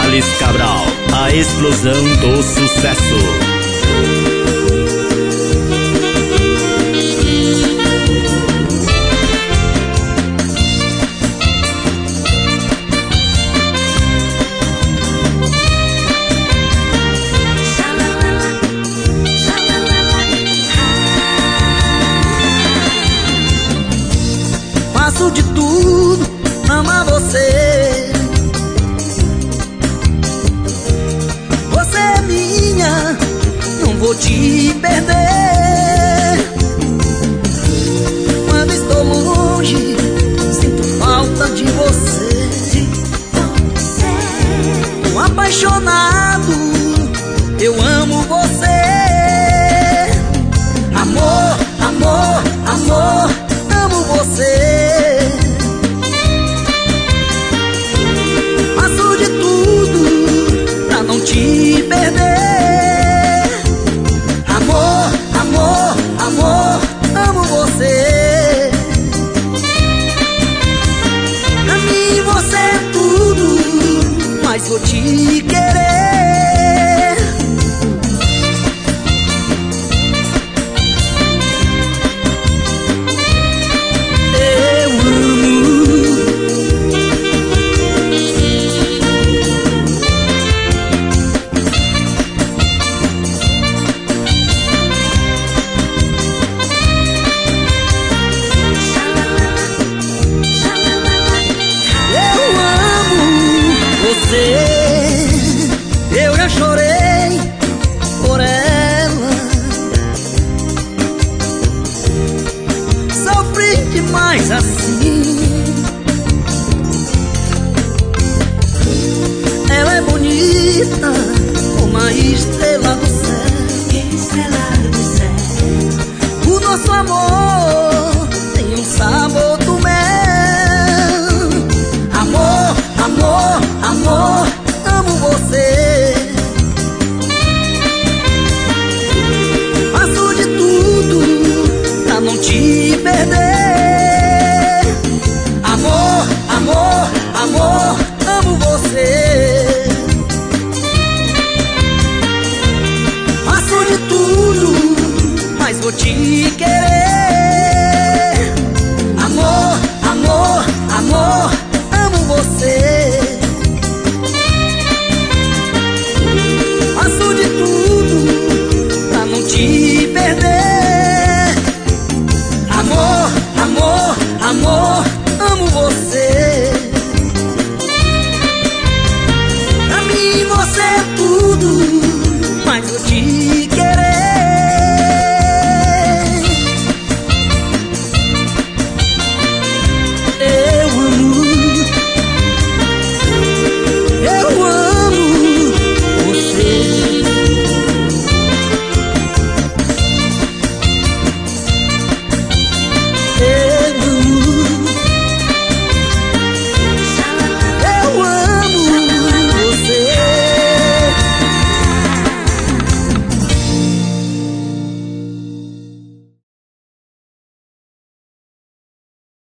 Charles Cabral, a explosão do sucesso. Faço de tudo pra amar você. Você é minha, não vou te perder. Quando estou longe, sinto falta de você. Tô apaixonado, eu amo você. Amor, amor, amor, amo você. Não te perder. Amor, amor, amor, amo você. Pra mim você é tudo, mas vou te querer. Você